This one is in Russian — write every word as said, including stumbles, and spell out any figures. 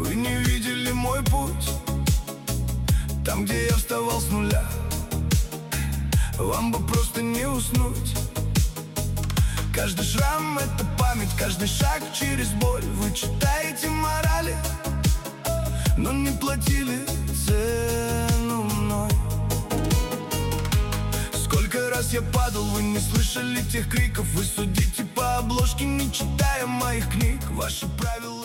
Вы не видели мой путь, там, где я вставал с нуля. Вам бы просто не уснуть. Каждый шрам — это память, каждый шаг через боль. Вы читаете морали, но не платили цену мной. Сколько раз я падал, вы не слышали тех криков. Вы судите по обложке, не читая моих книг. Ваши правила